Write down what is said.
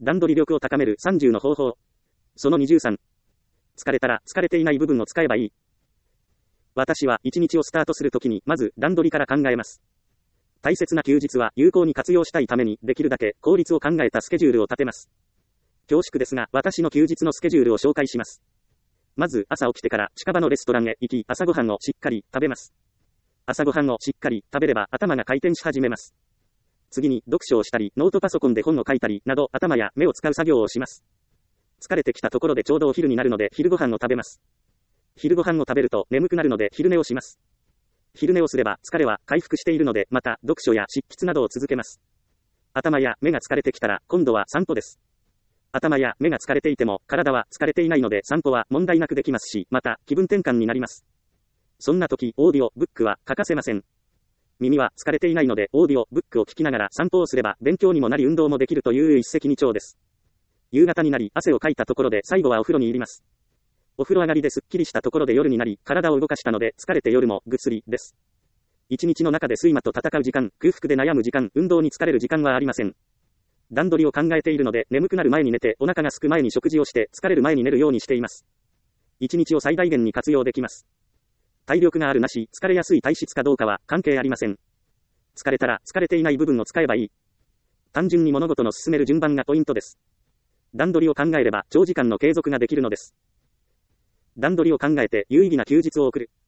段取り力を高める30の方法。その23。疲れたら疲れていない部分を使えばいい。私は一日をスタートするときにまず段取りから考えます。大切な休日は有効に活用したいためにできるだけ効率を考えたスケジュールを立てます。恐縮ですが私の休日のスケジュールを紹介します。まず朝起きてから近場のレストランへ行き朝ごはんをしっかり食べます。朝ごはんをしっかり食べれば頭が回転し始めます。次に読書をしたりノートパソコンで本を書いたりなど頭や目を使う作業をします。疲れてきたところでちょうどお昼になるので昼ご飯を食べます。昼ご飯を食べると眠くなるので昼寝をします。昼寝をすれば疲れは回復しているのでまた読書や執筆などを続けます。頭や目が疲れてきたら今度は散歩です。頭や目が疲れていても体は疲れていないので散歩は問題なくできますしまた気分転換になります。そんな時オーディオブックは欠かせません。耳は疲れていないのでオーディオブックを聞きながら散歩をすれば勉強にもなり運動もできるという一石二鳥です。夕方になり汗をかいたところで最後はお風呂に入ります。お風呂上がりですっきりしたところで夜になり体を動かしたので疲れて夜もぐっすりです。一日の中で睡魔と戦う時間、空腹で悩む時間、運動に疲れる時間はありません。段取りを考えているので眠くなる前に寝てお腹が空く前に食事をして疲れる前に寝るようにしています。一日を最大限に活用できます。体力があるなし、疲れやすい体質かどうかは関係ありません。疲れたら疲れていない部分を使えばいい。単純に物事の進める順番がポイントです。段取りを考えれば長時間の継続ができるのです。段取りを考えて有意義な休日を送る。